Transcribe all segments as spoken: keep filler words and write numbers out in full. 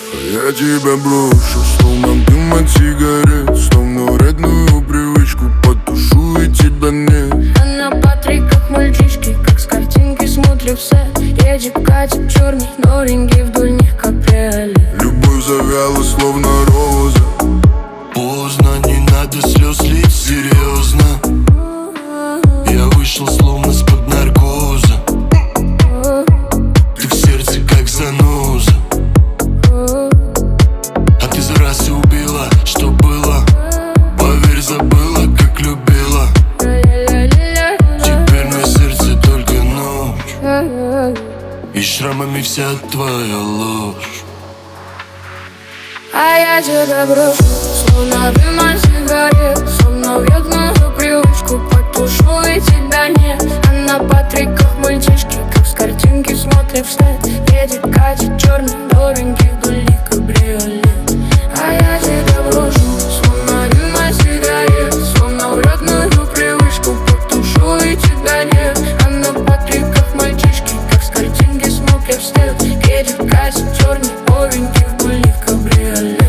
Я тебя брошу, словно дым от сигарет, словно вредную привычку потушу и тебя нет. А на Патриках мальчишки, как с картинки смотрят все. Едет, катит черный, новенький вдоль них каприолет. Любовь завяла, словно роза. Поздно, не надо слез лить, серьезно. Я вышел словно с-под наркоза. Ты в сердце как заноза. А ты за раз и убила, что было. Поверь, забыла, как любила. Теперь на сердце только ночь, и шрамами вся твоя ложь. А я тебя брошу, словно дым от сигарет, словно вредную привычку потушу и тебя нет. А на Патриках мальчишки, как с картинки смотрят вслед. Едет, катит черный, новенький вдоль них кабриолет. А я тебя брошу, словно дым от сигарет, словно вредную привычку потушу и тебя нет. А на Патриках мальчишки, как с картинки смотрят вслед. Едет, катит черный, новенький вдоль них кабриолет.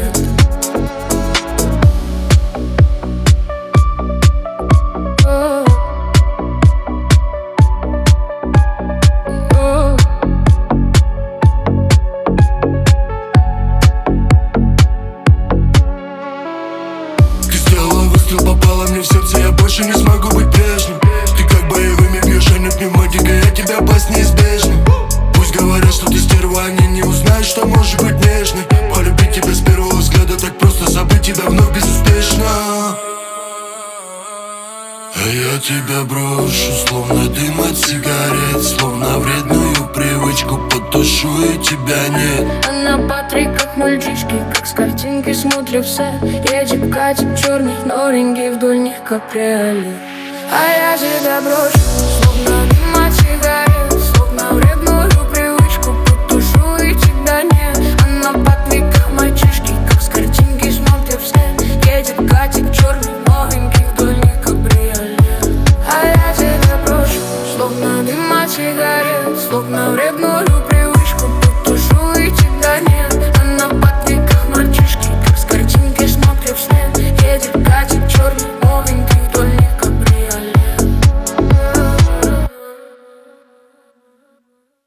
Попала мне в сердце, я больше не смогу быть прежним. Ты как боевыми бьешь, а не пневматикой, я тебя пасть неизбежно. Пусть говорят, что ты стерва, они не узнают, что можешь быть нежной. Полюбить тебя с первого взгляда, так просто забыть тебя вновь безуспешно. А я тебя брошу, словно дым от сигарет, словно вредную привычку потушу и тебя нет. А на Патриках мальчишки, как с картинки смотрят все. Едет, катит черный, новенький вдоль них каприолет. А я тебя брошу, словно